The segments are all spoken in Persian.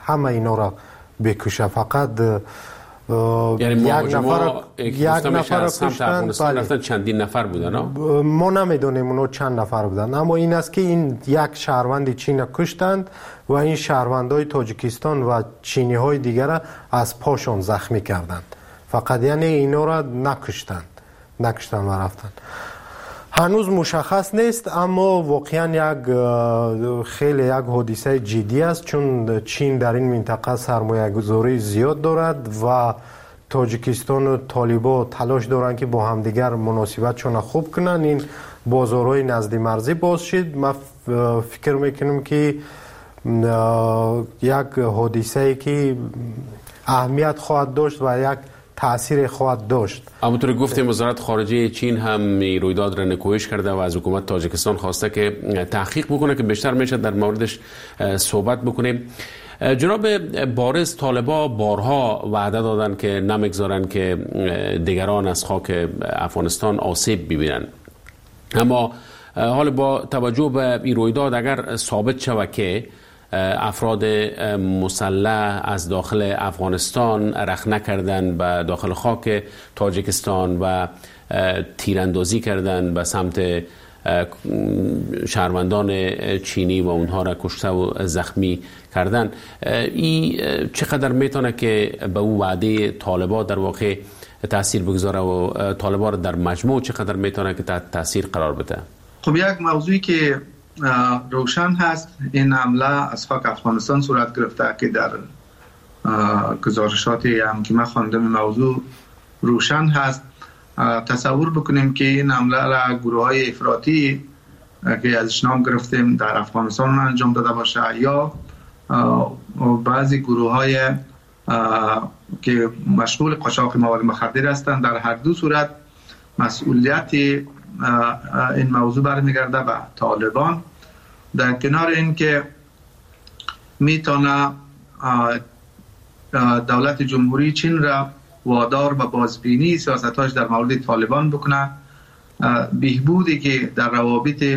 همه اینا را بکشه. فقط یعنی یک نفر کشتن. رفتن چندین نفر بودن. ما نمیدونیم اونو چند نفر بودن، اما این است که این یک شهروند چین کشتند و این شهروندای تاجیکستان و چینی های دیگر از پاشون زخمی کردند. فقط یعنی اینا را نکشتن و رفتن. هنوز مشخص نیست، اما واقعا خیلی یک حادثه جدی است، چون چین در این منطقه سرمایه گذاری زیاد دارد و تاجیکستان و طالبان تلاش دارند که با همدیگر مناسبتشون خوب کنن، این بازارهای نزدی مرزی باز شد. ما فکر میکنم که یک حادثه که اهمیت خواهد داشت و یک تأثیر خواهد داشت. همونطور گفتیم وزارت خارجه چین هم رویداد را نکوهش کرده و از حکومت تاجیکستان خواسته که تحقیق بکنه، که بیشتر میشه در موردش صحبت بکنیم. جناب بارز، طالبا بارها وعده دادن که نمیگذارن که دیگران از خاک افغانستان آسیب ببینن، اما حالا با توجه به این رویداد اگر ثابت شود که افراد مسلح از داخل افغانستان رخنه کردن به داخل خاک تاجیکستان و تیراندازی کردن به سمت شهروندان چینی و اونها را کشته و زخمی کردن، این چقدر میتونه که به او وعده طالبان در واقع تاثیر بگذاره و طالبان را در مجموع چقدر میتونه که تحت تاثیر قرار بده؟ خب یک موضوعی که روشن هست، این حمله از خاک افغانستان صورت گرفته که در گزارشات هم که من خواندم موضوع روشن هست. تصور بکنیم که این حمله را گروه های افراطی که ازش نام گرفتیم در افغانستان انجام داده باشه یا بعضی گروه های که مشغول قاچاق مواد مخدر هستند، در هر دو صورت مسئولیت این موضوع برمیگرده به طالبان. در کنار این که میتونه دولت جمهوری چین را وادار به بازبینی سیاستاش در مورد طالبان بکنه، بهبودی که در روابط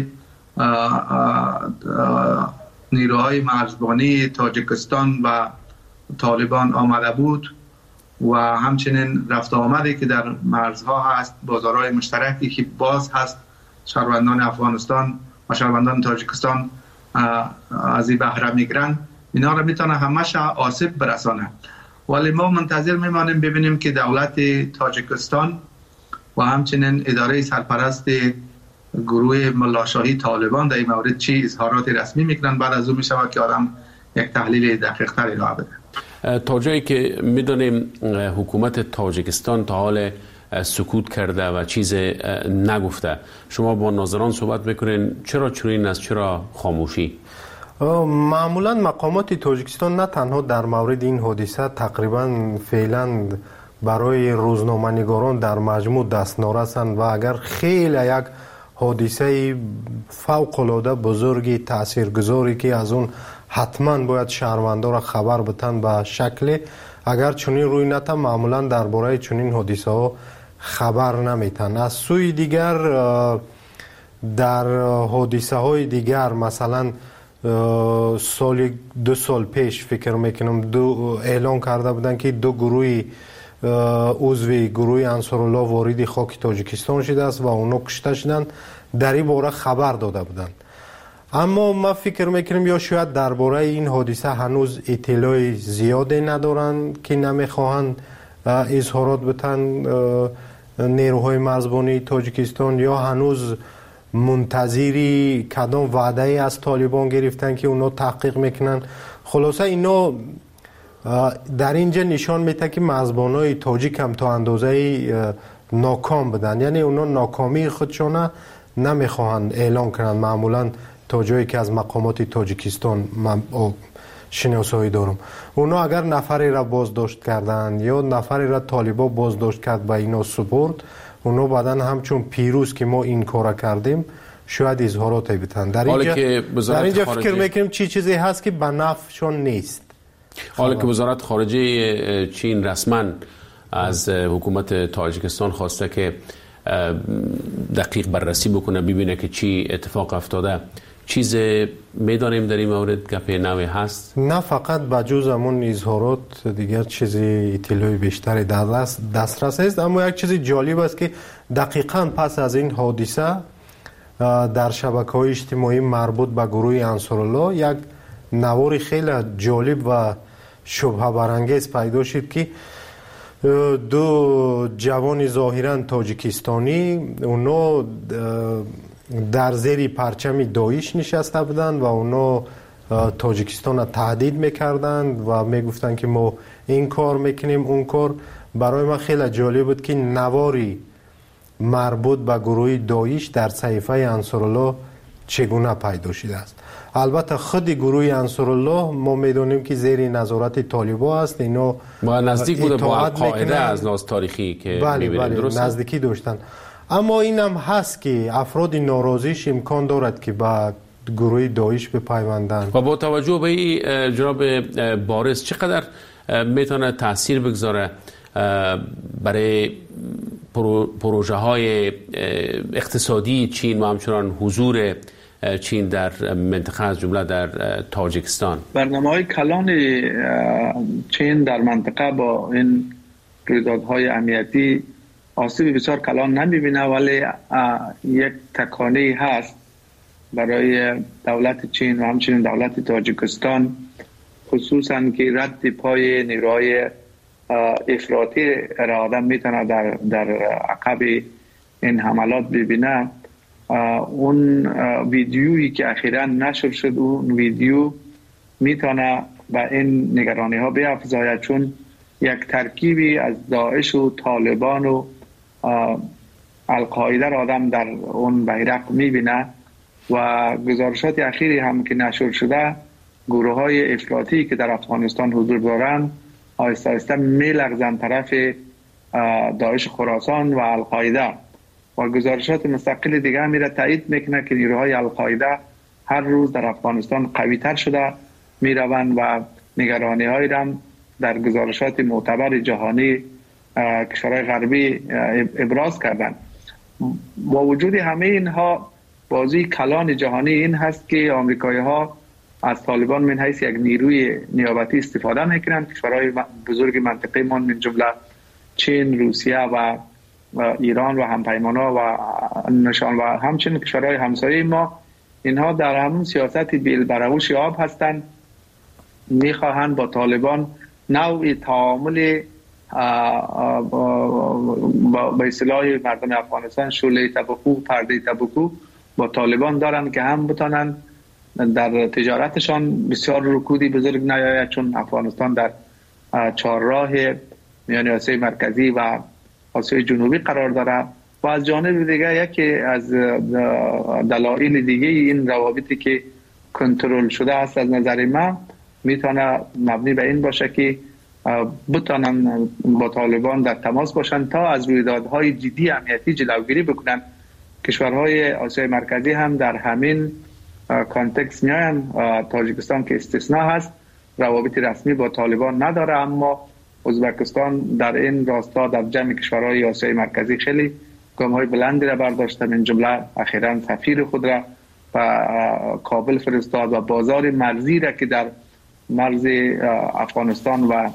نیروهای مرزبانی تاجیکستان و طالبان آمده بود و همچنین رفت آمدی که در مرزها هست، بازارهای مشترکی که باز هست، شهروندان افغانستان و شهروندان تاجیکستان از این بهره میگیرن، اینا را میتونه همش آسیب برسانه. ولی ما منتظر میمانیم ببینیم که دولت تاجیکستان و همچنین اداره سرپرست گروه ملاشاهی طالبان در این مورد چی اظهارات رسمی میکنن. بعد از اون میشود که آدم یک تحلیل دقیق تر ارائه بده. تا جایی که میدونیم حکومت تاجیکستان تا حال سکوت کرده و چیز نگفته. شما با ناظران صحبت میکنین، چرا چنین است؟ چرا خاموشی؟ معمولا مقامات تاجیکستان نه تنها در مورد این حادثه تقریبا فعلا برای روزنامه‌نگاران در مجموع دستنارسند و اگر خیلی یک حادثه فوق‌العاده بزرگی تاثیرگذاری که از اون حتما باید شهروندان را خبر بدن به شکل، اگر چنین روی نته معمولا درباره چنین حادثه ها خبر نمیتن. از سوی دیگر در حادثه های دیگر مثلا دو سال پیش فکر میکنم اعلان کرده بودن که دو گروه عضوی گروه انصارالله وارد خاک تاجیکستان شده است و اونا کشته شدند. در این باره خبر داده بودند، اما ما فکر میکنیم یا شاید درباره این حادثه هنوز اطلاع زیادی ندارند که نمیخواهند اظهارات بدن نیروهای مرزبانی تاجیکستان، یا هنوز منتظری کدام وعده از طالبان گرفتن که اونا تحقیق میکنن. خلاصه اینا در اینجا نشان میده که مرزبانای تاجیک هم تا اندازه ناکام بدن، یعنی اونا ناکامی خودشون نمیخواهند اعلان کنند. معمولا تا جایی که از مقامات تاجیکستان شناسایی دارم، اونا اگر نفری را بازداشت کردن یا نفری را طالبا بازداشت کرد با اینا سپرد، اونا بعدن همچون پیروز که ما این کارا کردیم شاید اظهاراتی بدن. در اینجا فکر میکنیم چیزی هست که به نفعشون نیست. حالا که وزارت خارجه چین رسما از حکومت تاجیکستان خواسته که دقیق بررسی بکنه، ببینه که چی اتفاق افتاده، چیز میدانیم در این مورد گپ نوی هست؟ نه فقط بجز همون اظهارات دیگر چیزی اطلاعی بیشتری در دسترس است. اما یک چیز جالب است که دقیقاً پس از این حادثه در شبکه‌های اجتماعی مربوط به گروه انصارالله یک نوار خیلی جالب و شبهه برانگیز پیدا شد که دو جوان ظاهراً تاجیکستانی اونا در زیر پرچم داعش نشسته بودند و اونا تاجیکستان را تهدید میکردند و میگفتند که ما این کار میکنیم اون کار. برای من خیلی جالب بود که نواری مربوط به گروه داعش در صحیفه انصارالله چگونه پیدا شده است. البته خود گروه انصارالله ما میدونیم که زیر نظارت طالبان است. اینا نزدیک بوده با القاعده از لحاظ تاریخی که می‌بینیم. درست نزدیکی داشتن. اما این هم هست که افراد ناراضیش امکان دارد که با گروه داعش بپیوندند. و با توجه به این جناب بارز چقدر میتونه تاثیر بگذاره برای پروژه های اقتصادی چین و همچنان حضور چین در منطقه از جمله در تاجیکستان؟ برنامه‌های کلان چین در منطقه با این رویدادهای امنیتی آسیب بسیار کلان نمیبینه، ولی یک تکانه هست برای دولت چین و همچنین دولت تاجیکستان، خصوصا که رد پای نیروهای افراطی را آدم میتونه در عقب این حملات ببینه. اون ویدیویی که اخیراً نشر شد، اون ویدیو میتونه به این نگرانی ها بیافزاید، چون یک ترکیبی از داعش و طالبان و القاعده را آدم در اون بیرق میبینه. و گزارشات اخیری هم که نشر شده، گروه های افراطی که در افغانستان حضور دارند آهسته آهسته میلغزند طرف داعش خراسان و القاعده. و گزارشات مستقل دیگه هم میره تایید میکنه که نیروهای القاعده هر روز در افغانستان قوی تر شده میروند و نگرانی های هم در گزارشات معتبر جهانی کشورهای غربی ابراز کردند. با وجود همه اینها، بازی کلان جهانی این هست که آمریکایی ها از طالبان من حیث یک نیروی نیابتی استفاده میکنند. کشورهای بزرگ منطقه ما من جمله چین، روسیه و ایران و همپیمانا و نشان و همچنین کشورهای همسایه ما، اینها در همون سیاست بیل بروش آب هستند. میخواهند با طالبان نوعی تعامل با اصطلاح مردم افغانستان شعله تبکو، پرده تبکو با طالبان دارند که هم بتانند در تجارتشان بسیار رکودی بزرگ نیاید، چون افغانستان در چهارراه میان آسیای مرکزی و آسیای جنوبی قرار دارد. و از جانب دیگه یکی از دلایل دیگه این روابطی که کنترل شده است از نظر من میتونه مبنی به این باشه که بتانن با طالبان در تماس باشن تا از رویدادهای جدی امنیتی جلوگیری بکنن. کشورهای آسیای مرکزی هم در همین کانتکست میاین. تاجیکستان که استثناء هست، روابط رسمی با طالبان نداره، اما ازبکستان در این راستا در جمع کشورهای آسیای مرکزی خیلی گام‌های بلندی را برداشته. من جمله اخیراً سفیر خود را به کابل فرستاد و بازار مرزی را که در مرز افغانستان و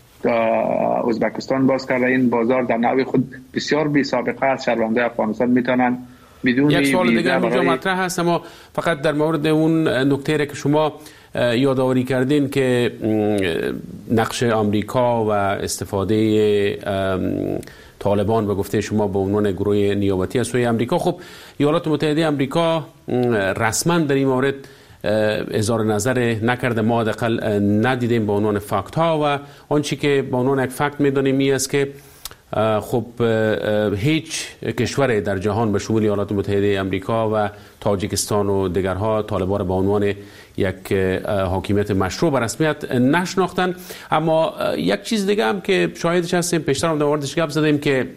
ازبکستان باز کرده. این بازار در نوع خود بسیار بی سابقه است. شهروندان افغانستان میتونن بدون یک سوال دیگر اینجا مطرح هست، اما فقط در مورد اون نکته که شما یادآوری کردین که نقش آمریکا و استفاده طالبان به گفته شما به عنوان گروه نیابتی از سوی آمریکا. خب ایالات متحده آمریکا رسما در این مورد اظهار نظر نکرده، ما حداقل ندیدیم به عنوان فکت ها، و آنچه که به عنوان یک فکت میدونیم این است که خب هیچ کشور در جهان به شمول ایالات متحده آمریکا و تاجیکستان و دیگرها طالبان به عنوان یک حاکمیت مشروع به رسمیت نشناختن. اما یک چیز دیگه هم که شاهدش هستیم، پیشتر هم در موردش گپ زدیم که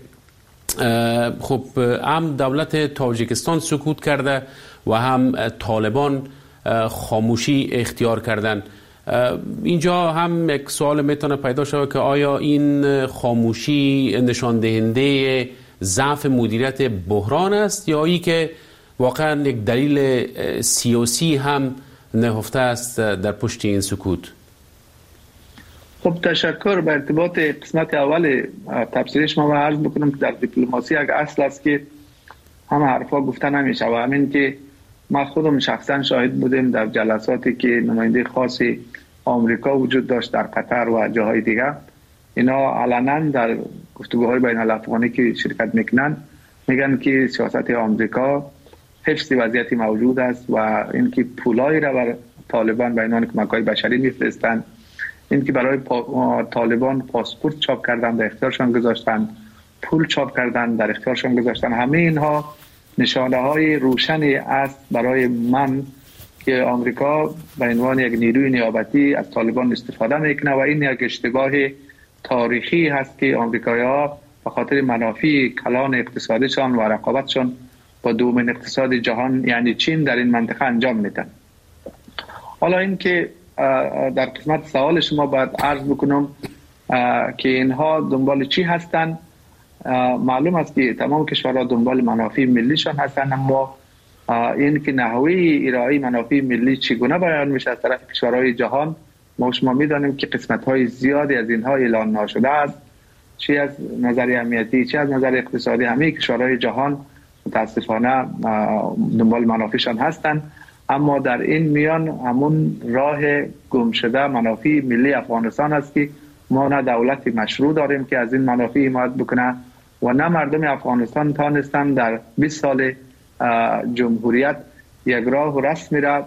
خب هم دولت تاجیکستان سکوت کرده و هم طالبان خاموشی اختیار کردن. اینجا هم یک سوال میتونه پیدا شود که آیا این خاموشی نشان دهنده ضعف مدیریت بحران است یا ای که واقعا یک دلیل سیاسی هم نهفته است در پشت این سکوت؟ خب تشکر. به ارتباط قسمت اول تفسیر شما عرض بکنم که در دیپلماسی یک اصل است که همه حرفا گفته نمیشه و همین که ما خودم شخصا شاهد بودیم در جلساتی که نماینده خاص آمریکا وجود داشت در قطر و جاهای دیگه، اینا علنا در گفتگوهای بین الافغانی که شرکت میکنن میگن که سیاست آمریکا حفظ وضعیتی موجود است و اینکه پولایی را بر طالبان به عنوان کمک‌های بشری میفرستند، اینکه برای طالبان پاسپورت چاپ کردن در اختیارشان گذاشتن، پول چاپ کردن در اختیارشان گذاشتن، همه اینها نشانه‌های روشنی است برای من که آمریکا به عنوان یک نیروی نیابتی از طالبان استفاده میکنه و این یک اشتباه تاریخی هست که آمریکایی‌ها به خاطر منافع کلان اقتصادیشان و رقابتشان با دومین اقتصاد جهان یعنی چین در این منطقه انجام میدن. حالا این که در قسمت سوال شما باید عرض بکنم که اینها دنبال چی هستن. معلوم است که تمام کشورها دنبال منافع ملیشان هستن، اما این که نحوه ارائه منافع ملی چگونه بیان میشه از طرف کشورهای جهان، ما شما میدانیم که قسمت‌های زیادی از اینها اعلان نشده است، چه از نظر امنیتی چه از نظر اقتصادی. همه کشورهای جهان متاسفانه دنبال منافعشان هستند، اما در این میان همون راه گم شده منافع ملی افغانستان است که ما نه دولت مشروع داریم که از این منافع حمایت بکنه و نه مردم افغانستان تانستن در 20 سال جمهوریت یک راه و رسمی را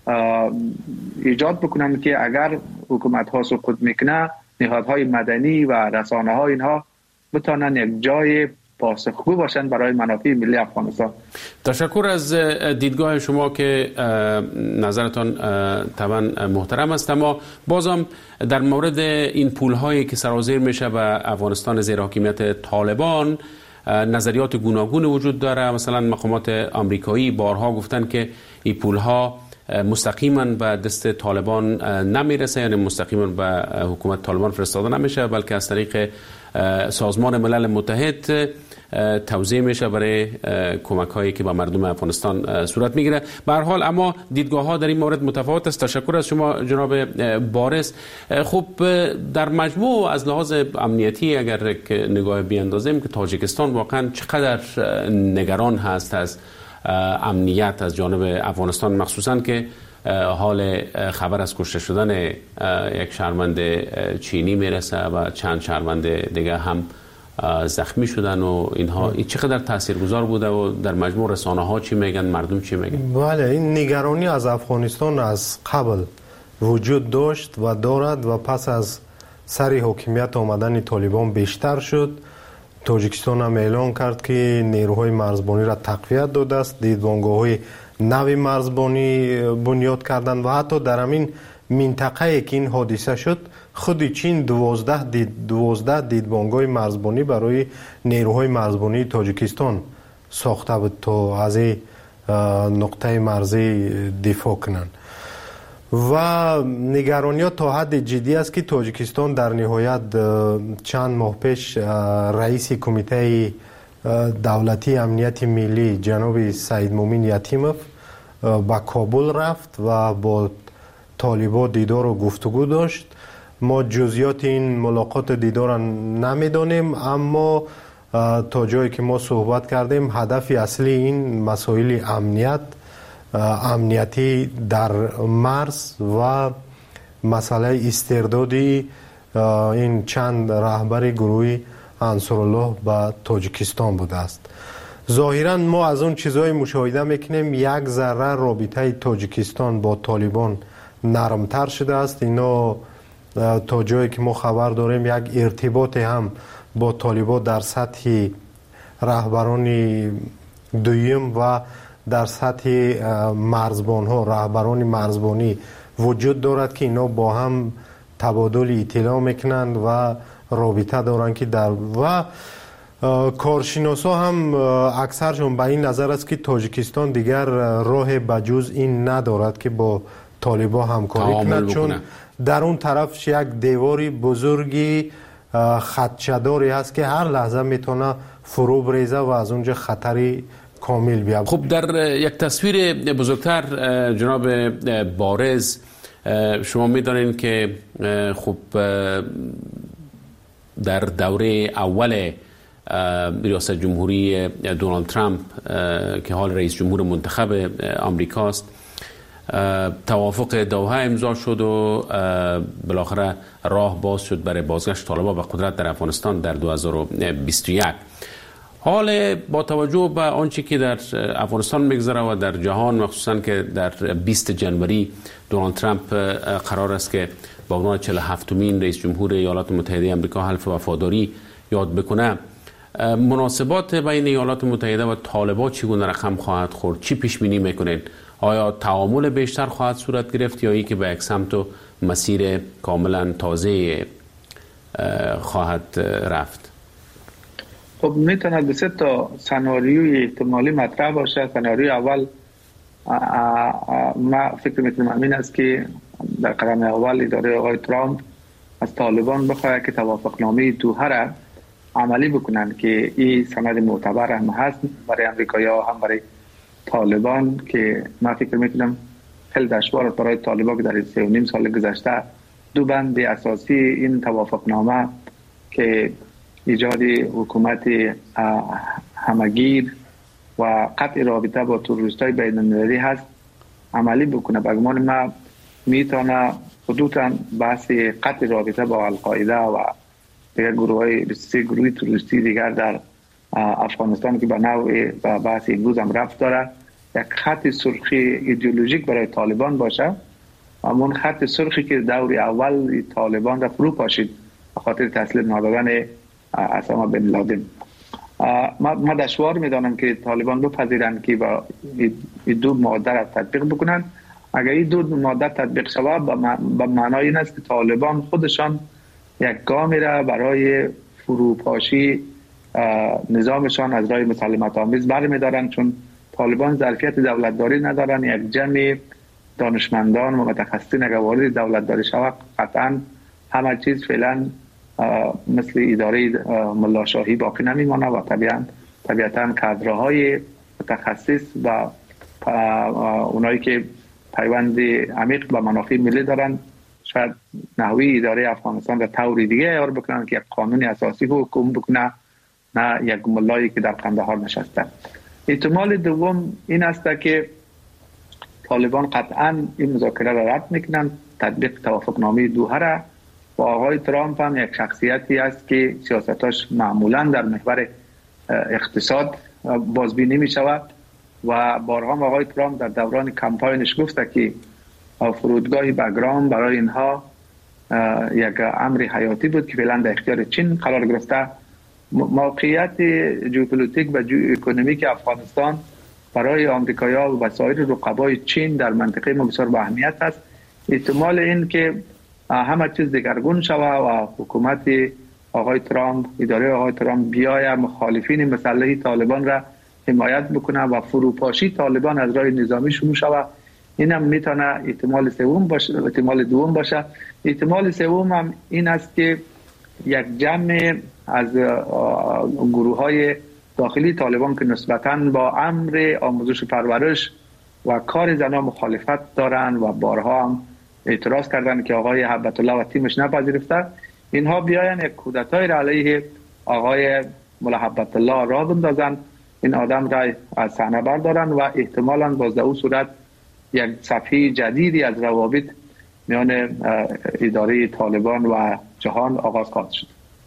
ایجاد بکنن که اگر حکومت ها سقوط میکنه نهادهای مدنی و رسانه ها اینها بتانن یک جای پاسخگو باشند برای منافع ملی افغانستان. تشکر از دیدگاه شما که نظرتان طبعا محترم است، اما بازم در مورد این پول‌هایی که سرازیر میشه به افغانستان زیر حاکمیت طالبان نظریات گوناگون وجود داره. مثلا مقامات آمریکایی بارها گفتن که این پول‌ها مستقیما به دست طالبان نمیرسه، یعنی مستقیما به حکومت طالبان فرستاده نمیشه، بلکه از طریق سازمان ملل متحد توزیع میشه برای کمک هایی که به مردم افغانستان صورت میگیره. به هر حال اما دیدگاه ها در این مورد متفاوت است. تشکر از شما جناب بارس. خب در مجموع از لحاظ امنیتی اگر نگاه بیاندازیم که تاجیکستان واقعا چقدر نگران هست از امنیت از جانب افغانستان، مخصوصا که حال خبر از کشته شدن یک شهروند چینی میرسه و چند شهروند دیگه هم زخمی شدن و اینها این چقدر تاثیرگذار بوده و در مجموع رسانه ها چی میگن، مردم چی میگن؟ بله، این نگرانی از افغانستان از قبل وجود داشت و دارد و پس از سر حکومت آمدن طالبان بیشتر شد. تاجیکستان هم اعلان کرد که نیروهای مرزبانی را تقویت داده است، دیدبانگاه‌های نوی مرزبانی بنیاد کردن و حتی در همین منطقه که این حادثه شد خود چین 12 دیدبانگاه مرزبانی برای نیروهای مرزبانی تاجیکستان ساخته بود تا از این نقطه مرزی دفاع کنند و نگرانی تا حد جدی است که تاجیکستان در نهایت چند ماه پیش رئیس کمیته دولتی امنیت ملی جناب سید مومن یتیموف به کابل رفت و با طالبان دیدار و گفتگو داشت. ما جزئیات این ملاقات دیدار نمیدانیم، اما تا جایی که ما صحبت کردیم هدف اصلی این مسائل امنیتی در مرز و مسئله استردادی این چند رهبر گروه انصارالله به تاجیکستان بوده است. ظاهرا ما از اون چیزهای مشاهده میکنیم یک ذره رابطه تاجیکستان با طالبان نرمتر شده است. اینا تا جایی که ما خبر داریم یک ارتباط هم با طالبان در سطح رهبران دویم و در سطح مرزبان ها رهبران مرزبانی وجود دارد که اینا با هم تبادل اطلاع میکنند و رابطه دارند که در و کارشناسا هم اکثرشون به این نظر است که تاجیکستان دیگر راه بجز این ندارد که با طالبان همکاری کند، چون در اون طرف یک دیواری بزرگی خدشه‌داری هست که هر لحظه میتونه فرو بریزه و از اونجا خطری کامل بیاد. خب در یک تصویر بزرگتر جناب بارز، شما می‌دانید که خب در دوره اول ریاست جمهوری دونالد ترامپ که حال رئیس جمهور منتخب آمریکاست، توافق دوحه امضا شد و بالاخره راه باز شد برای بازگشت طالبان به قدرت در افغانستان در 2021. حال با توجه به آنچه که در افغانستان میگذره و در جهان، مخصوصا که در 20 جنوری دونالد ترامپ قرار است که با عنوان 47مین رئیس جمهور ایالات متحده آمریکا حلف وفاداری یاد بکنه، مناسبات بین ایالات متحده و طالبان چگونه رقم خواهد خورد؟ چی پیش بینی میکنید؟ آیا تعامل بیشتر خواهد صورت گرفت یا ای که به یک سمت و مسیر کاملا تازه خواهد رفت؟ خب میتونه به 3 تا سناریوی احتمالی مطرح باشه. سناریوی اول ما فکر میکنم این است که در قدم اول اداره آقای ترامپ از طالبان بخواهد که توافقنامه دوحه را عملی بکنن که این سند معتبر هم هست برای امریکایی‌ها هم برای طالبان، که من فکر میکنم خیلی دشوار است برای طالبان که در 3.5 سال گذشته 2 بند اساسی این توافقنامه که ایجاد حکومت همگیر و قطع رابطه با تروریست‌های بین‌المللی هست عملی بکنه. به گمان من میتونه خصوصا بحث قطع رابطه با القاعده و دیگر گروه‌های 23 گروه تروریستی دیگر در افغانستان که به نوع بحث امروز هم رفت داره، یک خط سرخی ایدئولوژیک برای طالبان باشه. همون خط سرخی که دور اول طالبان را فرو پاشید به خاطر تسلیم ندادن اسامه بن لادن. ما دشوار میدانم که طالبان بپذیرند که با این 2 ماده را تطبیق بکنند. اگر این 2 ماده تطبیق شود به معنای این است که طالبان خودشان یک گامی را برای فروپاشی نظامشان از راه مسالمت آمیز برمی‌دارند، چون طالبان ظرفیت دولتداری ندارند. یک جمع دانشمندان و متخصصین اگر وارد دولتداری شود قطعا همه چیز فعلا مثل اداره ملاشاهی باقی نمیمانه و طبیعتا کادرهای متخصص و اونایی که پیوند عمیق با منافع ملی دارند شاید نحوی اداره افغانستان در طور دیگه عیار بکنن که یک قانون اساسی حکم بکنه، نه یک ملایی که در قندهار نشسته. احتمال دوم این است که طالبان قطعا این مذاکره را رد میکنن، تطبیق توافقنامه دوحه را. و آقای ترامپ هم یک شخصیتی است که سیاستاش معمولا در محور اقتصاد بازبینی می شود و بارها آقای ترامپ در دوران کمپاینش گفته که فرودگاه بگرام برای اینها یک امر حیاتی بود که فعلا در اختیار چین قرار گرفته. موقعیت ژئوپلیتیک و ژئواکونومیک افغانستان برای آمریکایی‌ها و سایر رقبای چین در منطقه ما بسیار با اهمیت است. احتمال این که همه چیز دگرگون شود و حکومت آقای ترامپ، اداره آقای ترامپ بیاید مخالفین مسلح طالبان را حمایت بکنه و فروپاشی طالبان از راه نظامی شروع شود، این هم میتونه احتمال سوم باشه. احتمال دوم باشه. احتمال سوم هم این است که یک جمع از گروه‌های داخلی طالبان که نسبتاً با امر آموزش و پرورش و کار زنان مخالفت دارند و بارها هم اعتراض کردند که آقای هبت الله و تیمش نپذیرفته، اینها بیاین یک کودتای را علیه آقای ملا هبت الله را بندازن، این آدم را از صحنه بردارن و احتمالاً باز در او صورت یک صفحه جدیدی از روابط میان اداره طالبان و جهان آغاز خواهد شد.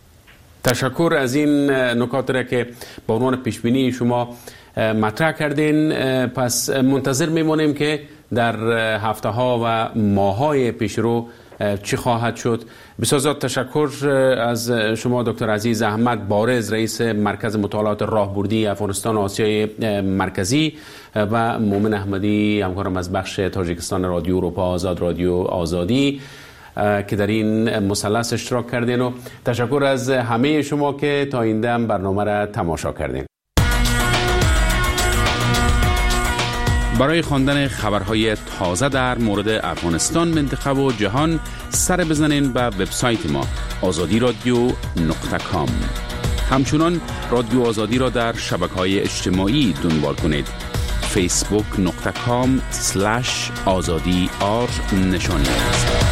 تشکر از این نکات را که با عنوان پیشبینی شما مطرح کردین. پس منتظر میمونیم که در هفته ها و ماه های پیش رو چی خواهد شد. بسیار زیاد تشکر از شما دکتر عزیز احمد بارز، رئیس مرکز مطالعات راهبردی افغانستان و آسیای مرکزی، و مومن احمدی همکارم از بخش تاجیکستان رادیو اروپا آزاد، رادیو آزادی، که در این مثلث اشتراک کردین، و تشکر از همه شما که تا این دم برنامه را تماشا کردین. برای خواندن خبرهای تازه در مورد افغانستان، منطقه و جهان سر بزنین به وبسایت ما azadi radio.com. همچنان رادیو آزادی را در شبکه‌های اجتماعی دنبال کنید. facebook.com/azadi_r نشانی است.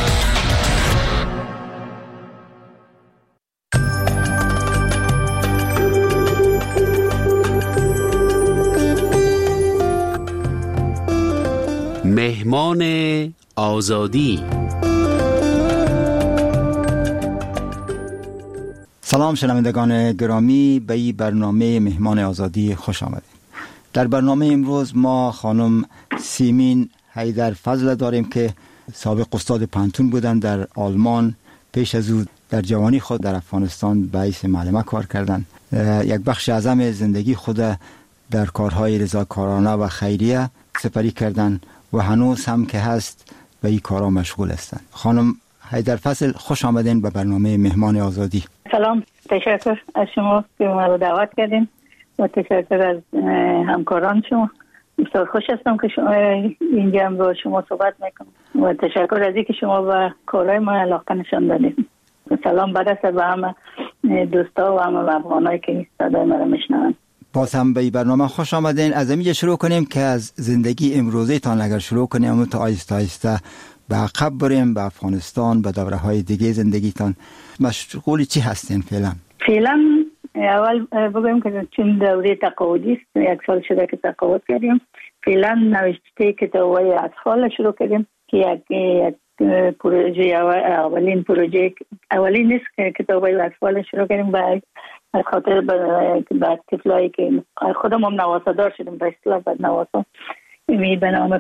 مهمان آزادی. سلام شنوندگان گرامی، به این برنامه مهمان آزادی خوش آمدید. در برنامه امروز ما خانم سیمین حیدرفضل داریم که سابق استاد پانتون بودن در آلمان. پیش از او در جوانی خود در افغانستان به حیث معلمه کار کردن. یک بخش اعظم زندگی خود در کارهای رضاکارانه و خیریه سپری کردن و هنوز هم که هست به این کارها مشغول هستند. خانم حیدرفضل خوش آمدین به برنامه مهمان آزادی. سلام، تشکر از شما که ما رو دعوت کردین و تشکر از همکاران شما. بسیار خوش هستم که شما اینجا با شما صحبت میکنم و تشکر از اینکه شما به کارهای ما علاقه نشان دادید. سلام برسه به همه دوستا و همه افغانایی که صدای ما رو میشنون. باز هم به این برنامه خوش آمدین. از اینجا شروع کنیم که از زندگی امروزه تان اگر شروع کنیم تا آیسته آیسته به عقب بریم، به افغانستان، به دوره های دیگه زندگیتان. مشغول چی هستین فعلا؟ فعلا اول بگویم که چون دوره تقاعدی است، 1 سال شده که تقاعد کردیم. فعلا نوشته کتاب‌های اطفال شروع کردیم که یک پروژه اولین نیست که کتاب‌های اطفال شروع کردیم به خاطر بعد طفلایی که خودم هم نواسادار شدیم به اصطلاح بعد نواسا به نام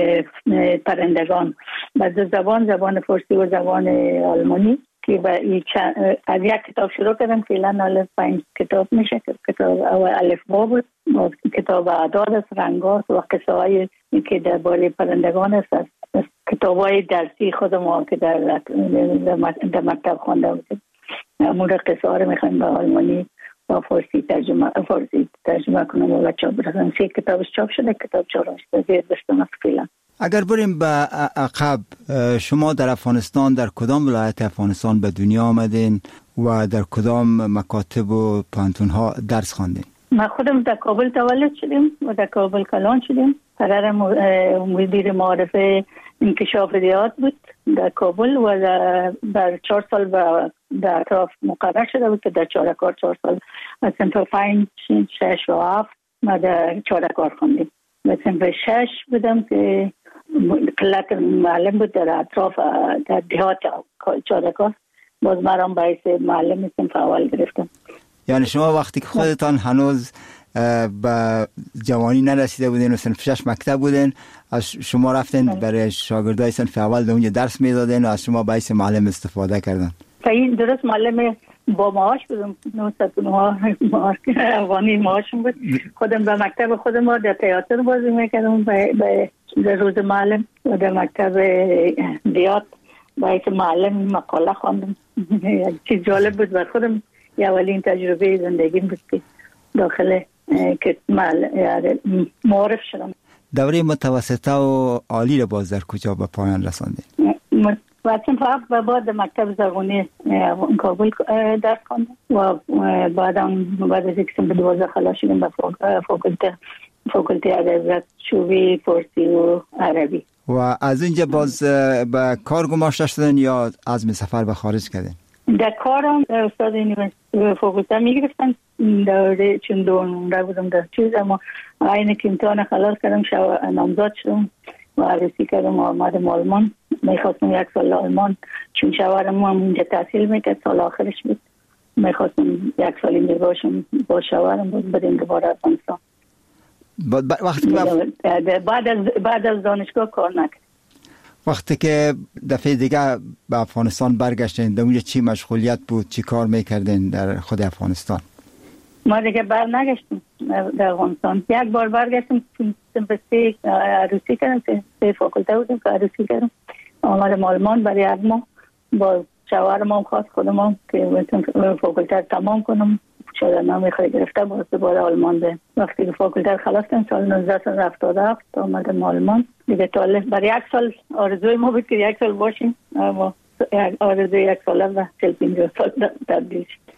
پرندگان با دو زبان فارسی و زبان آلمانی که از یک کتاب شروع کردم. فعلا 5 کتاب میشه. کتاب اول الفبا بود، کتاب اعداد است، رنگات و قصه هایی که درباره پرندگان است. کتاب‌های درسی خودم که در مکتب خوانده بودم، همون قصه ها رو میخوایم به آلمانی و فارسی ترجمه کنم و چاپ برسن. 3 کتابش چاپ شده، کتاب 4 زیر دستم است فعلا. اگر بریم به عقب، شما در افغانستان در کدام ولایت افغانستان به دنیا آمدین و در کدام مکاتب و پانتون ها درس خواندین؟ ما خودم در کابل تولد شدیم و در کابل کلان شدیم. پدرم مدیر معارف انکشاف ریاض بود در کابل و در 4 سال در اطراف مقرر شده بود که در چارکار 4 سال از صنف 5 6 و 7 ما در چارکار خوندیم. و صنف 6 بودم که قلت معلم بود در اطراف در دهات چارکار، باز مرام باعث معلم صنف اول گرفتم. یعنی شما وقتی که خودتان هنوز به جوانی نرسیده بودین و صنف 6 مکتب بودین، از شما رفتین برای شاگردای صنف اول در اونجا درس میدادین و از شما باعث معلم استفاده کردن؟ این درست معلم با معاش بودم، 909 افغانی معاشم بود. خودم به مکتب خودم ما در تئاتر بازی میکردم به روز معلم و در مکتب دیات باعث معلم مقاله خواندم. چیز جالب بود بر خودم، اولین تجربه زندگیم بود که داخل که معارف شدم. دوره متوسطه و عالی رو باز در کجا به پایان رساندین؟ بعد و بعد مکتب زبانی کابل درس خواندم و بعد از یک سال 12 خلاص شدم به فاکولته ادبیات شعبه فارسی و عربی. و از اینجا باز به کار گماشته شدن یا عزم سفر به خارج کردین؟ در کارم استاد یونیورسیته فاکولته میگرفتن دوره چون دونده بودم در چیز، اما اینه که امتحان خلاص کردم نامزد شدم و عروسی کردم و آمدم آلمان. میخواستم 1 سال آلمان، چون شوهرم هم اینجا تحصیل میکرد، سال آخرش بود. میخواستم 1 سال اینجا باشم با شوهرم، بریم دوباره افغانستان. بعد از دانشگاه کار نکرد. وقتی که دفعه دیگه به افغانستان برگشتین، در اونجا چی مشغولیت بود؟ چی کار میکردین در خود افغانستان؟ ما دیگه نگشتیم در افغانستان. 1 بار برگشتیم، سمپستی عروسی کردم، 3 فاکولته بودیم که عروسی کردم. آمدم آلمان برای 1 ماه با شوهرم هم خواست خودم هم که فاکولته تمام کنم. شده نامی خیلی گرفته باز دوباره آلمان ده. وقتی که فاکولته خلاص کردم سال 1977 آمدم آلمان دیگه. تا برای 1 سال آرزوی ما بود که 1 سال باشیم، اما آرزوی 1 ساله و 45 سال تبدیل شد.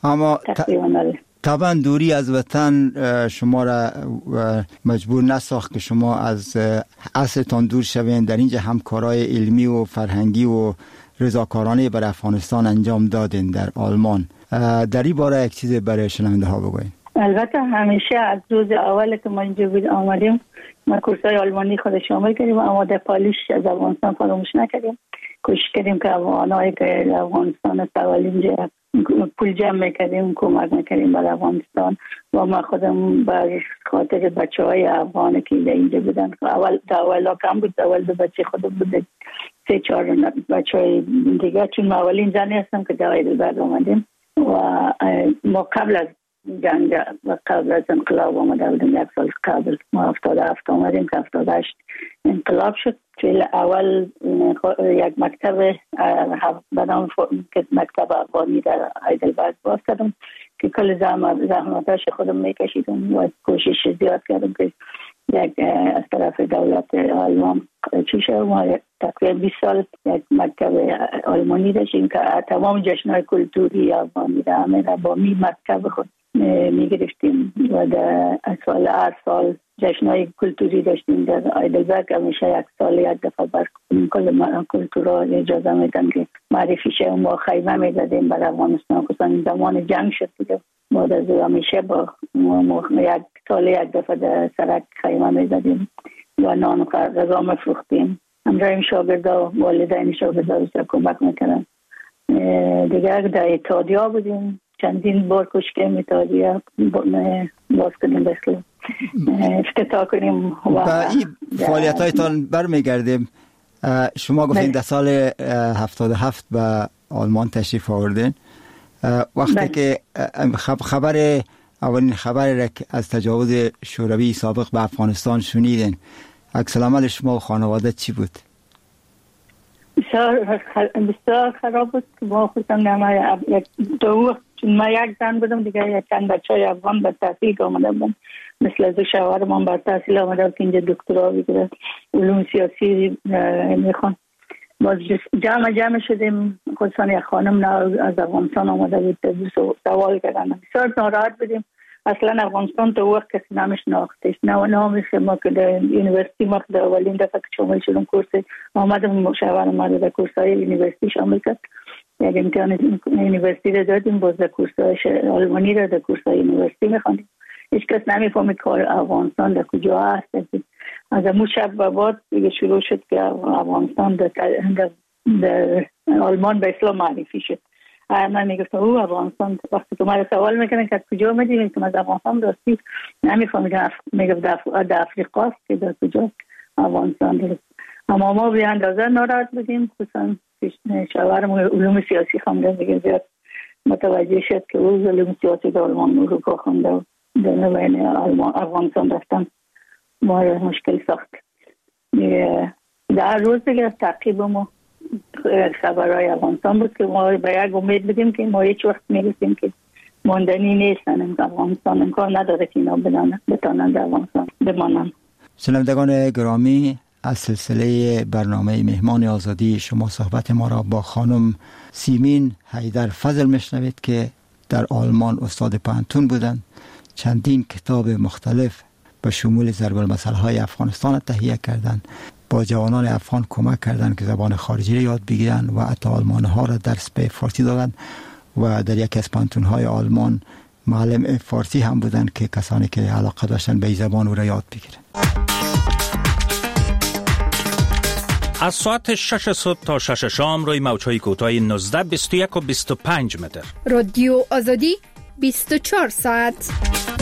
اما تقریبا طبعا دوری از وطن شما را مجبور نساخت که شما از اصلتان دور شوین. در اینجا همکارای علمی و فرهنگی و رضاکارانه برای افغانستان انجام دادین در آلمان. در این باره یک چیز برای شنونده ها بگوین. البته همیشه از روز اول که ما اینجا آمدیم ما کورسای آلمانی خود شامل کردیم و آماده پالیش از افغانستان فراموش نکردیم. کوشش کردیم که افغانایی که افغانستان سوال اینجا پول جمع میکردیم کمک میکردیم برای افغانستان و ما خودم بر خاطر بچه های افغان که اینجا بودن اول کم بود، اول دو بچه خودم بود 3-4 بچه های دیگه، چون ما اولین زنی هستم که دوای دلبرگ آمدیم و ما قبل از جنگ و قبل از انقلاب آمده بودیم. 1 سال قبل ما 77 آمدیم که 78 انقلاب شد. چون اول یک مکتب به نام مکتب افغانی در هایدلبرگ باز کردم که کل زحمتاش خودم میکشیدم و کوشش زیاد کردم که یک از طرف دولت آلمان چیشه. ما تقریبا 20 سال یک مکتب آلمانی داشتیم که تمام جشنهای کلتوری افغانی را همه را با مکتب خود میگرفتیم و در هر سال جشنهای کلتوری داشتیم در هایدلبرگ. همیشه 1 سال 1 دفعه بر کل کلتورها اجازه میدن که معرفی شه. ما خیمه میزدیم برای افغانستان، خصوصا زمان جنگ شد دیگه. بعد از همیشه با 1 سال 1 دفعه در سرک خیمه میزدیم و نان و غذا میفروختیم. همراهیم شاگردا و والدین شاگردا بیشتر کمک میکنن. دیگه در اتحادیه بودیم، چندین بار کوشش کردیم اتحادیه باز کنیم بسیار افتتاح کنیم. و این فعالیت هایتان برمیگردیم. شما گفتین در سال 77 به آلمان تشریف آوردین. وقتی که اولین خبر از تجاوز شوروی سابق به افغانستان شنیدین، عکس العمل شما و خانواده چی بود؟ بسیار خراب بود. ما خودم ما یک زن بودم دیگه، چند بچه های افغان به تحصیل آمده بودن، مثل از شوهرمان بر تحصیل آمده بود که اینجا دکترا بگیره علوم سیاسی میخوان. باز جمع شدیم، خودسان یک خانم از افغانستان آمده بود سوال کردن. بسیار ناراحت بودیم. اصلا افغانستان تو وقت کسی نمیشناختش، نامیشه. ما که در یونیورسیتی ما در اولین دفعه که شامل شدم کورس آمدم، شوهرم ما در کورسای یونیورسیتی شامل کرد. یک امتحان یونیورسیتی رو دادیم، باز در کورسای آلمانی رو در کورسای یونیورسیتی میخواندیم. هیچ کس نمیفهمید که افغانستان در کجا هست. از امون شب و بعد دیگه شروع شد که افغانستان در آلمان به اسلام معرفی شد. من میگفتم او افغانستان، وقتی که ما سوال میکنن که کجا آمدیم که از افغانستان راستی نمیفهمید، میگفت در افریقا است که در کجا افغانستان دارد. اما ما به اندازه ناراحت بودیم، خصوصا شوهرم علوم سیاسی خونده دیگه زیاد متوجه شد که او علوم سیاسی در آلمان اروپا خونده و در نوین افغانستان رفتن ما مشکل ساخت. در روز دیگه تعقیب ما خبرهای افغانستان بود که ما به یک امید بودیم که ما هیچ وقت میرسیم که ماندنی نیستن. افغانستان امکان نداره که اینا بتانند افغانستان بمانند. شنوندگان گرامی، از سلسله برنامه مهمان آزادی شما صحبت ما را با خانم سیمین حیدرفضل میشنوید که در آلمان استاد پانتون بودند. چندین کتاب مختلف به شمول ضرب المثل های افغانستان تهیه کردند. با جوانان افغان کمک کردند که زبان خارجی را یاد بگیرند و حتی آلمان ها را درس به فارسی دادند و در یکی از پانتون های آلمان معلم فارسی هم بودند که کسانی که علاقه داشتن به زبان او را یاد بگیرند. از ساعت 6 صبح تا 6 شام روی موج‌های کوتاه 19، 21 و 25 متر. رادیو آزادی 24 ساعت.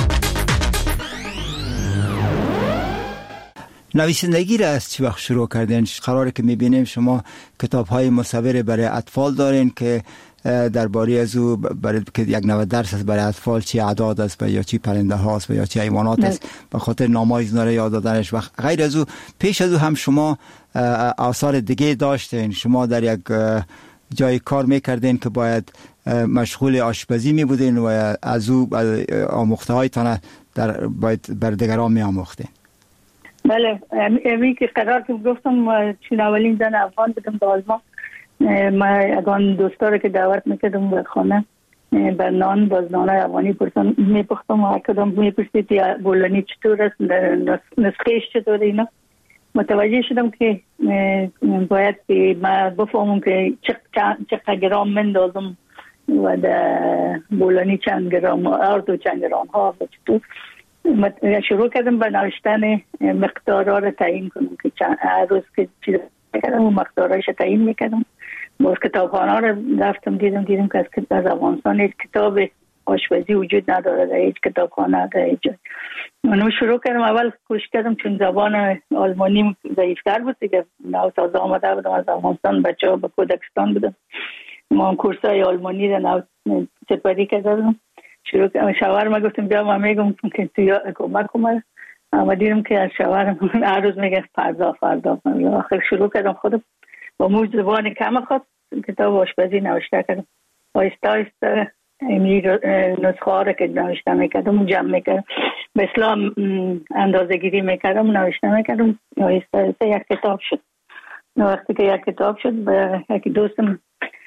نویسندگی را از چی وقت شروع کردین؟ قراره که میبینیم شما کتاب‌های مصور برای اطفال دارین که درباره از او برای که یک نوع درس است برای اطفال، چی اعداد است یا چی پرنده هاست یا چی حیوانات است، به خاطر نام‌های اینا یاد دادنش. و غیر از او پیش از او هم شما آثار دیگه داشتین. شما در یک جای کار میکردین که باید مشغول آشپزی میبودین و از او آموخته هایتان باید بر دیگران میآموختین. بله، امی که قرار که گفتم چون اولین زن افغان بودم در آلمان، ما اگان دوستا رو که دعوت میکردم به خانه بر نان باز نان افغانی پرسان میپختم و کدام میپرسید یا بولانی چطور است، نسخهش چطور اینا. متوجه شدم که باید که ما بفهمم که چقدر گرام مندازم و در بولانی چند گرام آرد و چند گرام ها و چطور. شروع کردم به نوشتن مقدارها را تعیین کنم که هر روز که چیز میکردم و مقدارهایش تعیین میکردم. باز کتابخانه را رفتم دیدم که از افغانستان هیچ کتاب آشپزی وجود نداره در هیچ کتابخانه در هیچ جای. من شروع کردم، اول کوشش کردم چون زبان آلمانی ضعیف‌تر بود دیگه، نو تازه آمده بودم از افغانستان، بچه‌ها به کودکستان بودم، ما کورسای آلمانی را نو سپری کردم. شروع کردم شوهرم گفتم بیا ما میگم که تو کمک کنم، اما دیدم که از شوهرم هر روز میگه فردا. آخر شروع کردم خودم با موج زبان کم خود کتاب آشپزی نوشته کردم. آهسته نسخه ها را که نوشته میکردم جمع میکردم، به اسلام اندازه گیری میکردم، نوشته میکردم. آهسته یک کتاب شد. وقتی که یک کتاب شد به یکی دوستم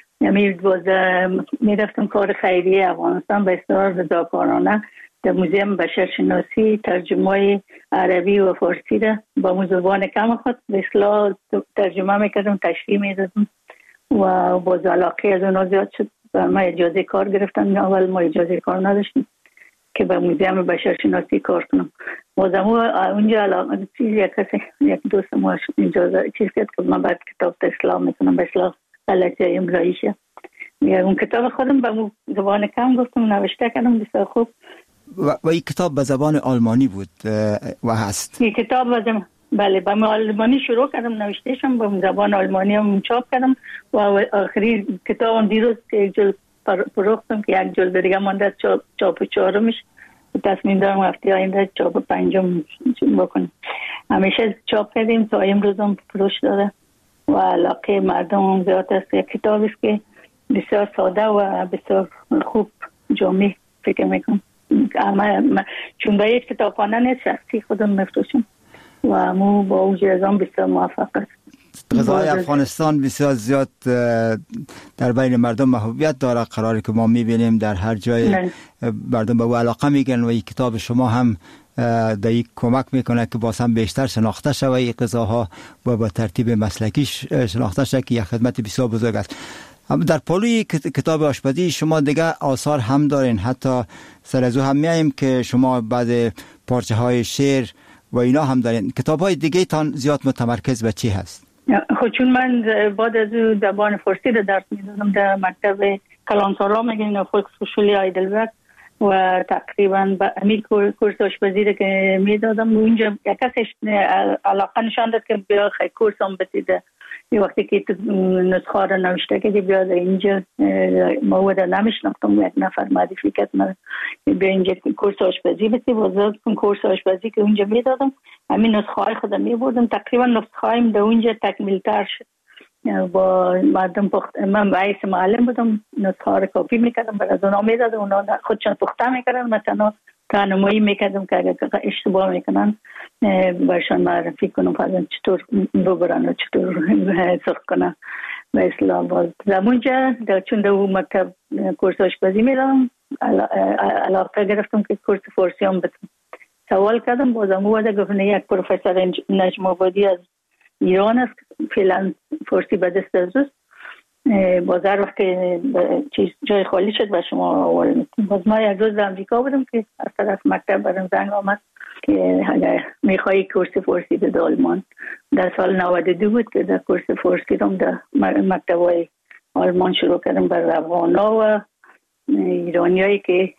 میرفتم کار خیریه افغانستان به اصطلاح رضاکارانه در موزیم بشرشناسی ترجمه عربی و فارسی را با زبان کم خود به اصطلاح ترجمه میکردم، تشریح میدادم و باز علاقه از اونها زیاد شد. ما اجازه کار گرفتم، اول ما اجازه کار نداشتیم که به موزیم بشرشناسی کار کنم. بازم اونجا علاقه یک دوست ما اجازه چیز کرد که من بعد کتاب اسلام میکنم، به اصطلاح غلطی املاییشه. اون کتاب خودم به زبان کم گفتم نوشته کردم، بسیار خوب. و این کتاب به زبان آلمانی بود و هست؟ این کتاب بله به آلمانی شروع کردم نوشتهشم، به زبان آلمانی هم چاپ کردم و آخری کتابم دیروز که یک جلد فروختم که یک جلد دیگه مانده چاپ چهارمش، تصمیم دارم هفته آینده چاپ پنجم بکنم. همیشه چاپ کردیم تا امروز هم فروش داره و علاقه مردم هم زیاد است. یک کتاب است که بسیار ساده و بسیار خوب جامع فکر میکنم. چون به یک کتابخانه نیست، شخصی خودم مفروشم و مو با اوج ازام بسیار موفق است. غذای افغانستان بسیار زیاد در بین مردم محبوبیت داره، قراره که ما میبینیم در هر جای مردم به او علاقه میگن و این کتاب شما هم در این کمک میکنه که باز هم بیشتر شناخته شود این غذاها و با ترتیب مسلکی شناخته شود که یک خدمت بسیار بزرگ است. در پالوی کتاب آشپزی شما دیگه آثار هم دارین، حتی سر از او هم میاییم که شما بعد پارچه های شعر و اینا هم دارین. کتاب های دیگه تان زیاد متمرکز به چی هست؟ خب چون من بعد از او زبان فارسی رو درس میدادم در مکتب کلانسارا میگن فولکسهوشولی هایدلبرگ و تقریبا به همین کورس آشپزی رو که میدادم اونجا یک کسش علاقه نشان داد که بیا خیلی کورس هم بسیده. یه وقتی که نسخه رو نوشته که بیا اینجا مواد نمیشناختم، یک نفر معرفی کرد من بیا اینجا کورس آشپزی بسی وزاد کن. کورس آشپزی که اونجا میدادم همین نسخه های خودم میبردم، تقریبا نسخه هایم در اونجا تکمیل تر شد. با مردم من باعث معلم بودم، نسخه ها رو کپی میکردم برای از اونا میدادم، اونا خودشان پخته میکردن، مثلا راهنمایی میکردم که اگر اشتباه میکنن برشان معرفی کنم فرضاً چطور ببرن و چطور سرخ کنن. به اصطلاح باز زمونجا چون در اون مکتب کورس آشپزی میدم علاقه گرفتم که کورس فارسی هم بدم. سوال کردم بازم او گفتن یک پروفسور نجم آبادی از ایران است، فعلا فارسی به دست از اوست، باز هر وقت چیز جای خالی شد به شما آورده میکنم. باز ما یک روز در امریکا بودم که از طرف مکتب برم زنگ آمد که اگر میخوایی کورس فارسی به آلمان. در سال 92 بود که در کورس فارسی رو در مکتب های آلمان شروع کردم برای افغانا و ایرانی هایی که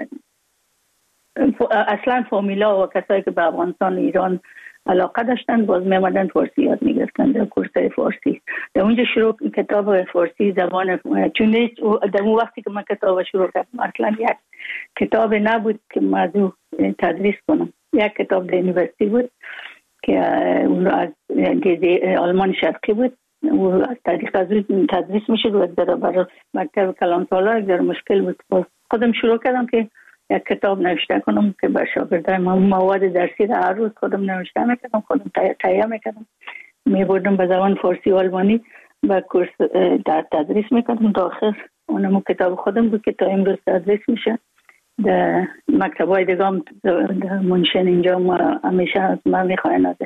اصلا فامیلا و کسایی که به افغانستان ایران علاقه داشتن باز میمدن فارسی یاد میگرفتن در کورس فارسی. در اونجا شروع کتاب فارسی زبان، چون در اون وقتی که من کتاب شروع کردم اصلا یک کتاب نبود که موضوع تدریس کنم. یک کتاب در یونیورسیتی بود که اون از آلمان شرقی بود، و از طریق از اون تدریس میشد و در برای مکتب کلانسالا در مشکل بود. باز خودم شروع کردم که یک کتاب نوشته کنم که به شاگردان مواد درسی را هر روز خودم نوشته میکردم، خودم تهیه میکردم، میبردم به زبان فارسی و آلمانی و کورس در تدریس میکردم تا آخر اونم کتاب خودم بود که تا امروز تدریس میشه. در مکتبای دیگه هم منشن اینجا ما همیشه از من میخواین از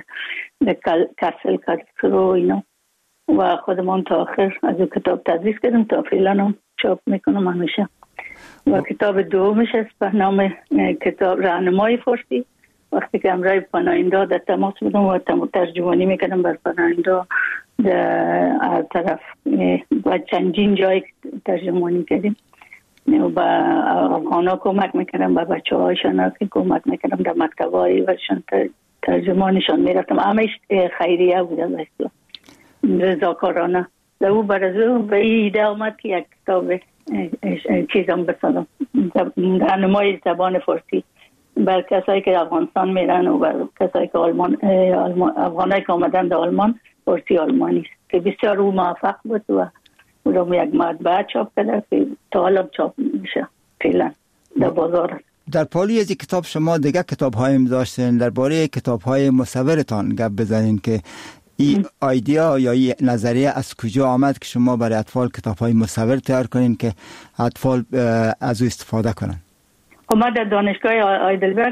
کسل کسرو اینا و خودمان تا آخر از اون کتاب تدریس کردم تا فعلا هم چاپ میکنم همیشه. و کتاب دومش است به نام کتاب راهنمای فارسی. وقتی که امرای پناهنده در تماس بودم و ترجمانی میکردم بر پناهنده در طرف و چندین جای ترجمانی کردیم و با افغانا کمک میکردم، با بچه هایشان که کمک میکردم در مکتبایی وشان ترجمانشان میرفتم. همه خیریه بودم بسیار رضاکارانه. در او برازو به این ایده آمد که یک کتاب چیزم بسازم، راهنمای زبان فارسی بر کسایی که افغانستان میرن و بر کسایی که افغانایی که آمدن در آلمان فارسی آلمانی است که بسیار او موفق بود و اونم یک مطبعه چاپ کرده که تا حالا چاپ میشه فعلا در بازار است. در پالی از کتاب شما دیگه کتاب هایم داشتین، درباره کتاب های مصورتان گپ بزنین که این ایده یا این نظریه از کجا آمد که شما برای اطفال کتاب های مصور تیار کنین که اطفال از او استفاده کنن؟ ما در دانشگاه آیدلبرگ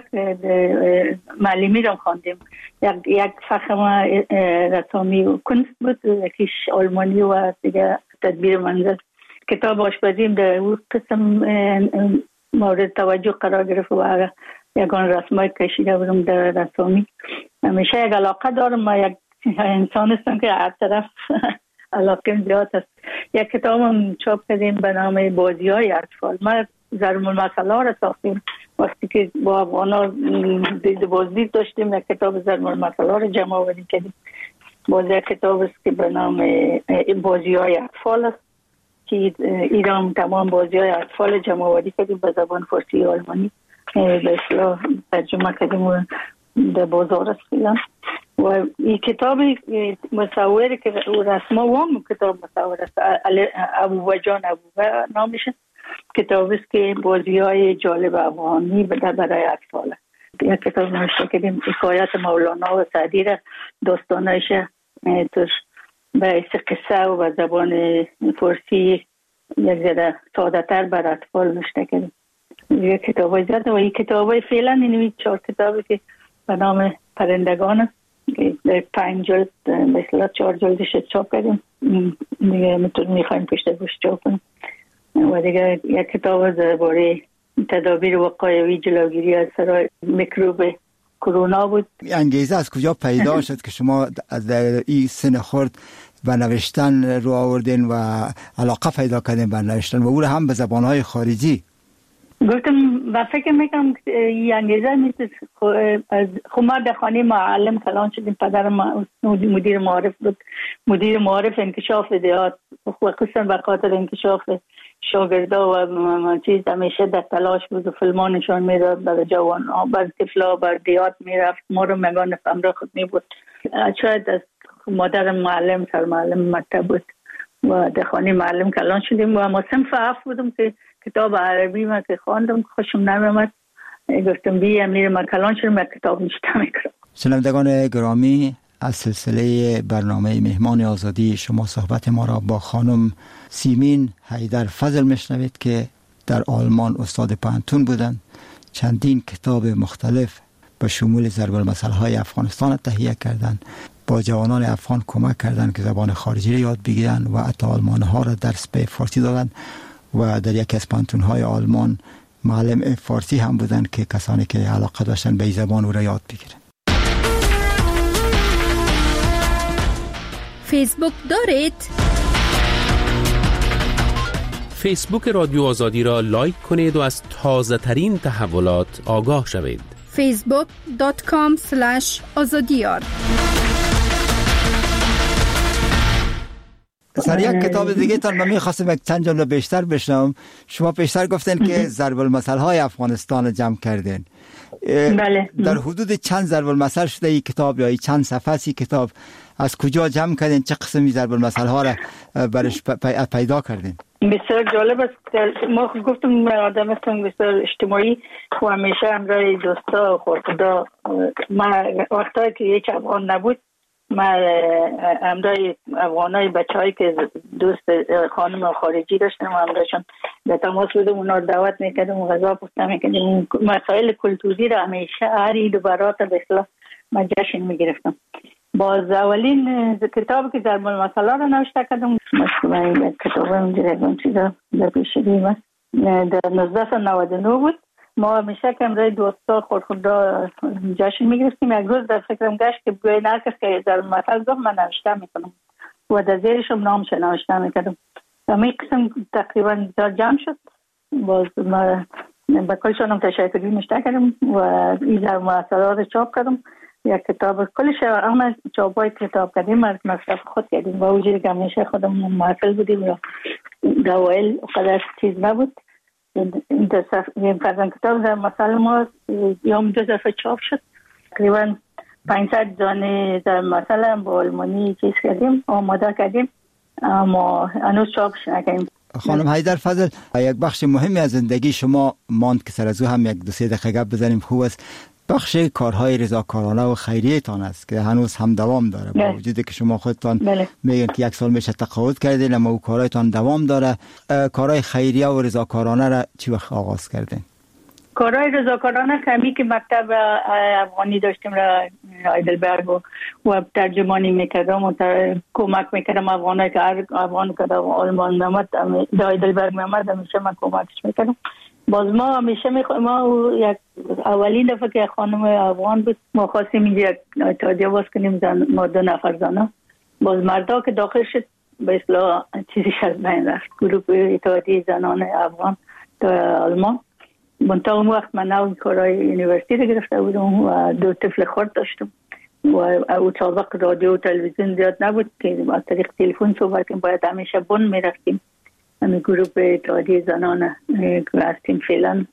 معلمی را خواندیم. یک فخم رسامی و کنست بود، یکیش آلمانی و دیگه تدبیر منزل. کتاب آشپزیم در اون قسم مورد توجه قرار گرفت و یکان رسمای کشیده بودم در رسامی. همیشه یک علاقه دارم، ما یک انسان هستم که هر طرف علاقه زیاد است. یک کتاب هم چاپ کردیم به نام بازی های اطفال. ما ضرب المثل را ساختیم. وقتی که با افغانا بازدید داشتیم یک کتاب ضرب المثل را جمع آوری کردیم. بازی کتاب است که به نام بازی های اطفال است که ایران تمام بازی های اطفال جمع آوری کردیم به زبان فارسی و آلمانی به اصطلاح ترجمه کردیم و در بازار است فعلا. و این کتاب مصوری که رسما وام کتاب مصور است، ابوبا جان ابوبا نامشه. کتاب است که بازی های جالب افغانی برای اطفال است. یک کتاب نوشته کردیم حکایت مولانا و سعدی را داستانایش توش به قصه و به زبان فارسی یک ذره ساده تر بر اطفال نوشته کردیم. یک کتاب های زیاده و این کتاب های فعلا این 4 کتابی که به نام پرندگان است که در 5 جلد مثلا 4 جلدش چاپ کردیم، دیگه میخوایم پشت گوش چاپ کنیم. و دیگه یک کتاب درباره تدابیر وقایوی جلوگیری از سرای میکروب کرونا بود. انگیزه از کجا پیدا شد که شما از این سن خرد به نوشتن رو آوردین و علاقه پیدا کردین به نوشتن و اون هم به زبانهای خارجی؟ گفتم و فکر میکنم این انگیزه نیست. خب ما در خانه معلم کلان شدیم. پدر ما مدیر معارف بود، مدیر معارف انکشاف دیات، خصوصا به خاطر انکشاف شاگردا و چیز همیشه در تلاش بود و فیلم‌ها نشان میداد برای جوان‌ها، برای طفلا، برای دیات میرفت. ما رو مگان همراه خود میبود. شاید از مادر معلم سرمعلم مکتب بود و در خانه معلم کلان شدیم و ما صنف 7 بودم که کتاب عربی ما که خواندم خوشم نمی‌آمد. گفتم بیا میرم کلان شدم یک کتاب نوشته میکنم. شنوندگان گرامی، از سلسله برنامه مهمان آزادی شما صحبت ما را با خانم سیمین حیدر فضل میشنوید که در آلمان استاد پانتون بودند. چندین کتاب مختلف به شمول ضرب المثل‌های افغانستان تهیه کردند، با جوانان افغان کمک کردند که زبان خارجی را یاد بگیرند و حتی آلمان‌ها را درس به فارسی دادند و در یکی از پانتون‌های آلمان معلم فارسی هم بودند که کسانی که علاقه داشتن به این زبان او را یاد بگیرند. فیسبوک دارید؟ فیسبوک رادیو آزادی را لایک کنید و از تازه ترین تحولات آگاه شوید. facebook.com/azadiyar. سر یک کتاب دیگه تان من می‌خواستم یک چند جمله بیشتر بشنوم. شما پیشتر گفتن که ضرب المثل‌های افغانستان جمع کردین. بله. در حدود چند ضرب المثل شده این کتاب یا چند صفحه ای کتاب از کجا جمع کردین؟ چه قسمی ضرب المثل‌ها را برش پیدا کردین؟ بسیار جالب است. ما گفتم آدم هستم بسیار اجتماعی و همیشه همراه دوستا و خورده. ما وقتایی که هیچ افغان نبود من امرای افغانای بچه‌ای که دوست خانم خارجی داشتم امرایشان در تماس بودم، اونا رو دعوت میکردم و غذا پختم میکردم. مسائل کلتوری رو همیشه هر عید و برات به اصطلاح من جشن میگرفتم. باز اولین کتابی که در مسئله رو نوشته کردم، مثلا کتاب اینجا چیزا در پیش رویم است، در 1999 بود. ما همیشه که امرای دوستا خود جشن میگرفتیم. یک روز در فکرم گشت که بگوین هر کس که در مثل گفت من نوشته میکنم و در زیرشم نامش نوشته میکردم. همین قسم تقریبا جمع شد. باز ما با کلشانم تشکری نوشته کردم و این در مسئله رو چاپ کردم. یک کتاب کلش همه چاپای کتاب کردیم، مصرف خود کردیم و وجودی که همیشه خودم محفل بودیم یا دوائل قدر چیز نبود. این فرزن کتاب در مسئله ما یوم 2 دفعه چاپ شد. تقریبا 500 دانه در مسئله با آلمانی چیز کردیم، آماده کردیم، اما هنوز چاپش نکردیم. خانم حیدرفضل، یک بخش مهمی از زندگی شما ماند که سر از او هم 1-2 دقیقه گپ بزنیم خوب است. بخش کارهای رضاکارانه و خیریه تان است که هنوز هم دوام داره، با وجودی که شما خودتان میگن که 1 سال میشه تقاعد کردین، اما او کارهایتان دوام داره. کارهای خیریه و رضاکارانه را چی وقت آغاز کردین؟ کارهای رضاکارانه کمی که مکتب افغانی داشتیم را هایدلبرگ و ترجمانی میکردم و کمک میکردم افغانایی که هر افغان که آلمان میامد در هایدلبرگ میامد همیشه من کمکش میکردم. باز ما همیشه ما یک اولین دفعه که خانم افغان بود ما خواستیم اینجا یک اتحادیه باز کنیم، ما 2 نفر زنها. باز مردا که داخل شد به اصطلاح چیزیش از بین رفت، گروه اتحادیه زنان افغان در آلمان. منطقه اون وقت من نوی کارهای یونیورسیتی رو گرفته بودم و 2 طفل خرد داشتم و او سابق رادیو و تلویزیون زیاد نبود که از طریق تلفن صحبت کنیم، باید همیشه بن میرفتیم. همین گروه اتحادیه زنان که هستیم فعلا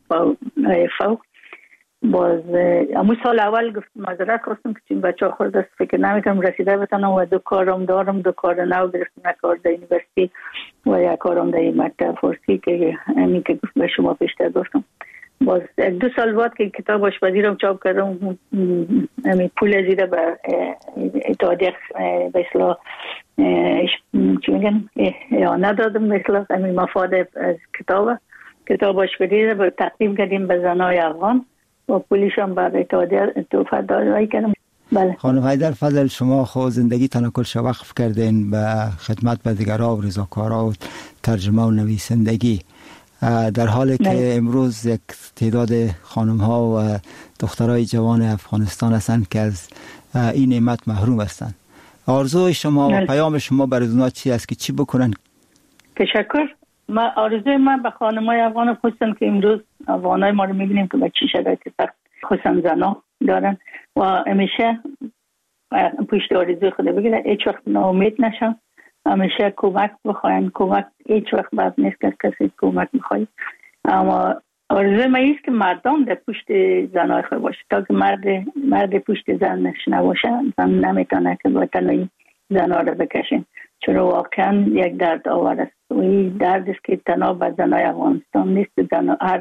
فوق. باز همون سال اول گفت معذرت خواستم که چون بچه ها خورد است فکر نمیکنم رسیده بتانم و 2 کارم دارم، 2 کار نو گرفتم، 1 کار در یونیورسیتی و 1 کارم در مکتب فارسی که همین که به شما پیشتر گفتم. باز 2 سال بعد که کتاب آشپزی رو چاپ کردم همین پول زیده به اتحادیه به اصطلاح چی میگن اعانه دادم، به اصطلاح همین مفاد از کتاب آشپزی رو تقدیم کردیم به زنای افغان و پولیش هم برای اتحادیه توفیق دادایی کردم. بله. خانم حیدرفضل، شما خود زندگی تان کلش وقف کردین به خدمت به دیگرها و رضاکارها و ترجمه و نویسندگی، در حالی که امروز یک تعداد خانم ها و دخترای جوان افغانستان هستند که از این نعمت محروم هستند. آرزوی شما و پیام شما برای اونها چی است که چی بکنن؟ تشکر. آرزوی من به خانمای افغان خصوصا که امروز افغانای ما رو میبینیم که به چی شرایط سخت خصوصا زنا دارن و همیشه پشت آرزوی خود بگیرن، هیچ وقت ناامید نشن، همیشه کمک بخواین. کمک هیچ وقت بد نیست که کسی کمک بخواید، اما آرزوی من است که مردم در پشت زنای خود باشه تا که مرد پشت زنش نباشه زن نمیتونه که با تنهایی زنها رو بکشین، چون واقعا یک درد آور است و این درد است که تنها به زنای افغانستان نیست، هر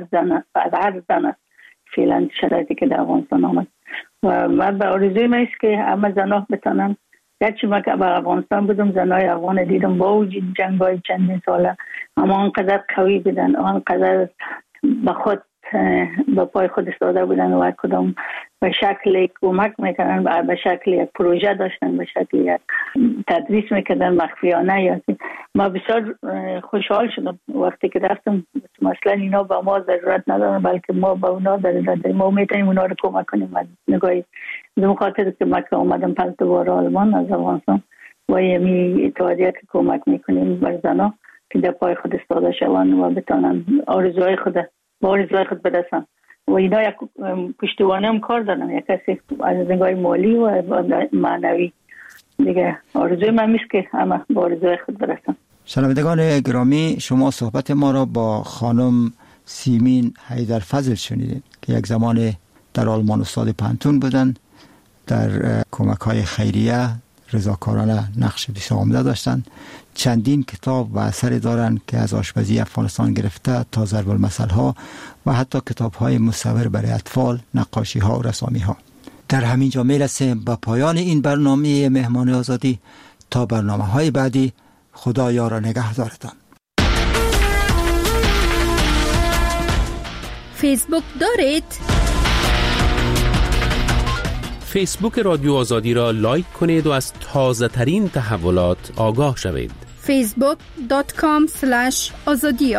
زن است فعلا شرایطی که در افغانستان آمد. و من به آرزوی من است که همه زنها بتانن، گرچه من که به افغانستان بودم زنای افغان دیدم با وجود جنگ‌های چندین ساله اما آنقدر قوی بودن، آنقدر به خود به پای خود ایستاده بودن و کدام به شکل کمک میکردن، به شکل یک پروژه داشتن، به شکل یک تدریس میکردن مخفیانه. یا ما بسیار خوشحال شدم وقتی که رفتم. مثلا اینا با ما ضرورت ندارن بلکه ما با اونا ضرورت داریم، ما میتونیم اونا رو کمک کنیم. نگاهی دو خاطر که ما که اومدم 5 بار آلمان از افغانستان و یمی اتحادیه که کمک میکنیم بر زنا که در پای خود ایستاده شوند و بتونن آرزوهای خود برسن. و اینا یک پشتوانه هم کار دارن، یک کسی از نگاه مالی و معنوی دیگه. آرزوی من میست که همه با آرزوی خود برسن. شنوندگان گرامی، شما صحبت ما را با خانم سیمین حیدرفضل شنیدید که یک زمان در آلمان استاد پانتون بودند، در کمک‌های خیریه رضاکارانه نقش بسیار عمده داشتند. چندین کتاب و اثری دارند که از آشپزی افغانستان گرفته تا ضرب المثل‌ها و حتی کتاب‌های مصور برای اطفال، نقاشی‌ها و رسامی‌ها. در همین جا میرسیم به پایان این برنامه مهمان آزادی. تا برنامه‌های بعدی، خدا یار و نگهدارتان. فیسبوک دارید؟ فیسبوک رادیو آزادی را لایک کنید و از تازه ترین تحولات آگاه شوید. facebook.com/azadiar